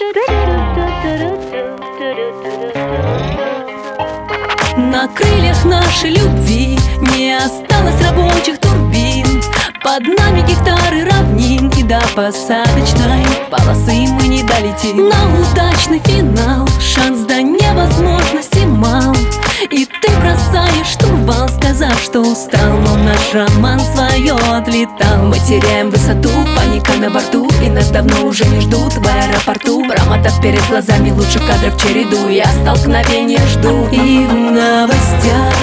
На крыльях нашей любви не осталось рабочих турбин. Под нами гектары равнин, и до посадочной полосы мы не долетим. На удачный финал шанс до невозможности мал. И ты бросаешь штурвал, сказав, что устал, но наш роман свое отлетал. Мы теряем высоту, паника на борту, и нас давно уже не ждут в аэропорту. Промотав перед глазами лучших кадров череду, я столкновения жду. И в новостях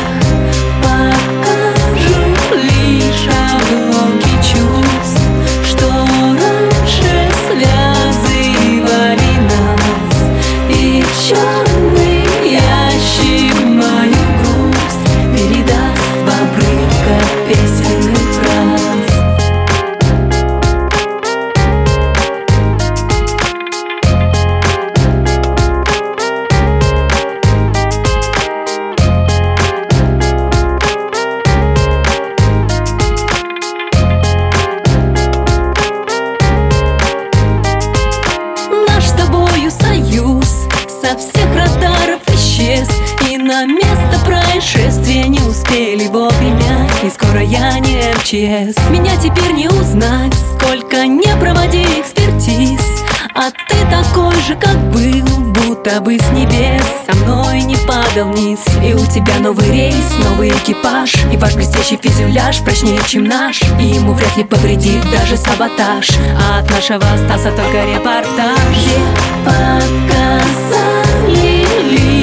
покажут лишь обломки чувств, что раньше связывали нас. И черный ящик мою грусть передаст в обрывках песенных фраз. Союз со всех радаров исчез, и на место происшествия не успели вовремя. И скоро я не МЧС. Меня теперь не узнать, сколько не проводи экспертиз. А ты такой же, как был, будто бы с небес со мной не падал вниз. И у тебя новый рейс, новый экипаж, и ваш блестящий фюзеляж прочнее, чем наш, и ему вряд ли повредит даже саботаж. А от нашего остался только репортаж. Где показали